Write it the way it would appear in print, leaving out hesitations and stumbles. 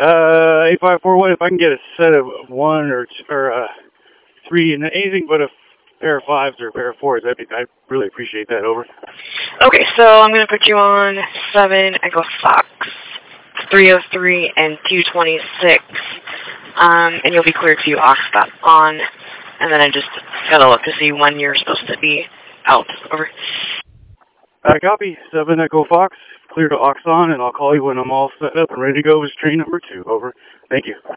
8541, if I can get a set of one or two, or three, and anything but a pair of fives or a pair of fours, I'd really appreciate that. Over. Okay, so I'm going to put you on 7 Echo Fox, 303 and 226, and you'll be cleared to aux stop on, and then I just got to look to see when you're supposed to be out. Over. Copy. 7 Echo Fox, clear to aux on, and I'll call you when I'm all set up and ready to go with train number 2. Over. Thank you.